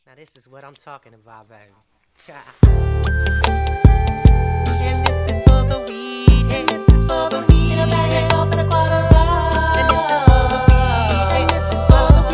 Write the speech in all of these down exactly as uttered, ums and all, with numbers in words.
Now this is what I'm talking about, baby. And this is for the weed. And this is for the weed. In a bag and open a quarter up. And this is for the weed. And this is for the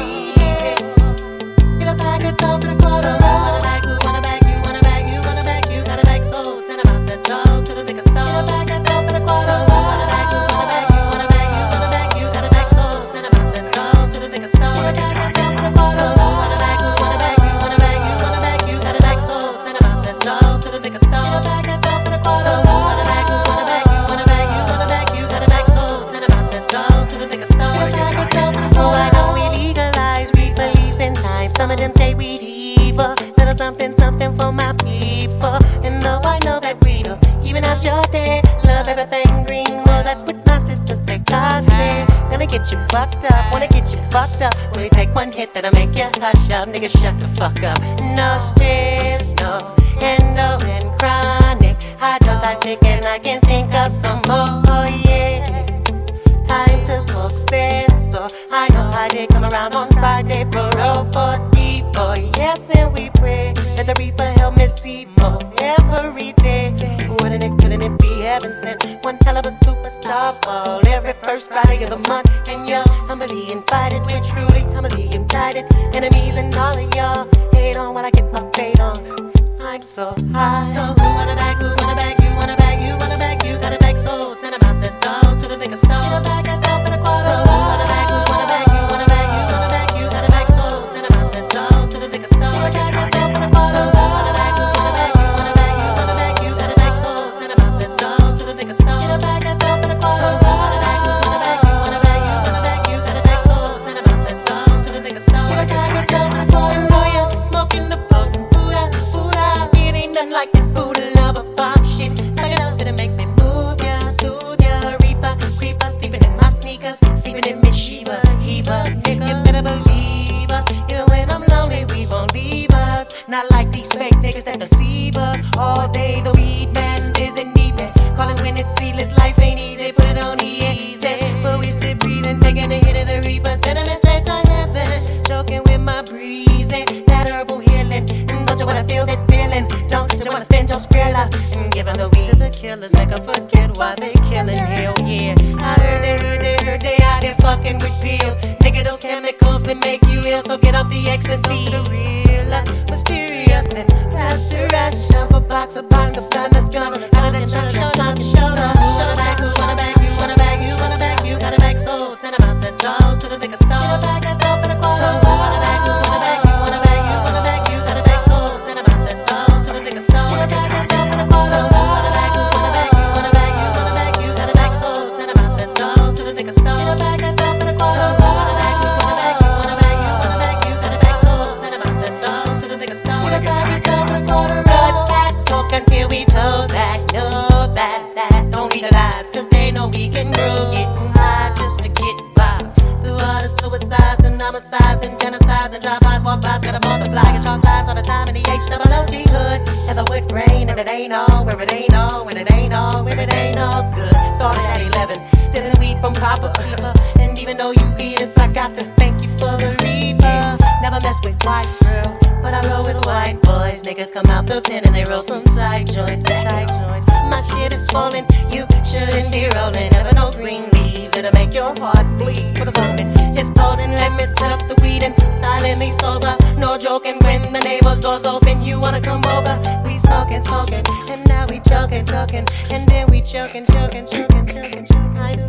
weed. Get a bag and open a quarter up. Wanna bag, you wanna bag, you wanna bag, you wanna bag, you gotta bag sold. Send them out the dog to the liquor store. Get a bag and open a quarter up. Wanna bag, you wanna bag, you wanna bag, you wanna bag, you gotta bag sold. Send them out the dog to the liquor store. Get a bag and open a quarter up. Wanna bag, you wanna bag, you wanna bag, you wanna bag, you gotta bag sold. Send them out the dog to the liquor store. Get a bag and open a quarter up. Wanna bag, you wanna bag, you wanna bag, you wanna bag, you gotta bag sold. Send them out the dog to the liquor store. Get a bag and open a quarter up. Oh, I know we legalize reefer leaves in time. Some of them say we evil. Little something, something for my people. And though I know that we do, even out your day, love everything green. Well, that's what my sister said. God said, gonna get you fucked up, wanna get you fucked up. Will you take one hit that'll make you hush up? Nigga, shut the fuck up. No stress, no endo and chronic. Hydrolyzed stick and I can think of some more, oh yeah. Time to smoke cess, so I know I did come around on Friday. Parole for deep, oh yes, and we pray that the reaper help me see more every day. Wouldn't it, couldn't it be heaven sent? One hell of a superstar ball every first Friday of the month. And you're humbly invited, we're truly humbly indicted. Enemies and all of y'all hate on when I get my fade on. I'm so high. So who wanna bag, who wanna bag, you wanna bag, you wanna bag, you gotta bag sold. Send them out the dog to the liquor store. Get a bag and open a quarter. So who wanna bag, who wanna bag, you wanna bag, you wanna bag, you gotta bag sold. Send them out the dog to the liquor store. Get a bag and open a quarter. So who wanna bag, who wanna bag, you wanna bag, you wanna bag, you gotta bag sold. Send them out the dog to the liquor store. Get a bag and open a quarter. So who wanna bag, who wanna bag, you wanna bag, you wanna bag, you gotta bag sold. Send them out the dog to the liquor store. Get a bag and open a quarter. I know you're smoking the potent Buddha, Buddha. It ain't nothing like that Buddha love a bomb shit. Like enough to make me move ya, soothe ya. Reaper, creeper, sleeping in my sneakers, sleeping in me Shiva, Heva. Nigga, you better believe us. Even when I'm lonely, we won't leave us. Not like these fake niggas that deceive us. All day the weed man isn't even calling when it's seedless. Life ain't easy, put it on the easy. But we still breathing, taking a hit of the reefer. Sending me straight to heaven, choking with my breezing. That herbal healing, and don't you wanna feel that feeling? Don't you wanna spend your skrilla and give them the weed to the killers, make them forget why they killing? Hell yeah, I heard they heard they heard they out here fucking with pills. Nigga, those chemicals that make you ill, so get off the ecstasy. The real life, mysterious and faster. I shove a box, a box of blindness gun out of that truck, shut up, shut up. Wanna bag, who wanna bag, you wanna bag, you wanna bag, you gotta bag sold. Send them out the dog to the liquor store. Get a bag and open a quarter. So who wanna bag, who wanna bag, you wanna bag, you wanna bag, you gotta bag sold. Send them out the dog to the liquor store. Get a bag and open a quarter. So who wanna bag, who wanna bag, you wanna bag, you wanna bag, you gotta bag sold. Send them out the dog to the liquor store. Get a bag and open a quarter. So who wanna bag, who wanna bag, you wanna bag, you wanna bag, you gotta bag sold. Send them out the dog to the liquor store. Get a bag and open a quarter. Run back, talk until we told that, know that, that don't legalize, cause they know we can grow. Getting high just to get by. Through all the suicides and homicides and genocides and drive-bys, walk-bys, gotta multiply. Get chalk lines all the time in the H double O G hood. And the wood grain, and it ain't all, where it ain't all, when it ain't all, when it ain't all good. Started at eleven, stealing weed from coppers, keeper. And even though you eat it, I got to thank you for the reaper. Never mess with white girl, but I roll with white boys. Niggas come out the pen and they roll some side joints, side joints. My shit is falling, you shouldn't be rolling. Never no green leaves, it'll make your heart bleed for the moment. Just holding, let me set up the weed and silently sober. No joking, when the neighbor's doors open, you wanna come over. We smoking, smoking, and now we choking, choking, and then we choking, choking, choking, choking, choking.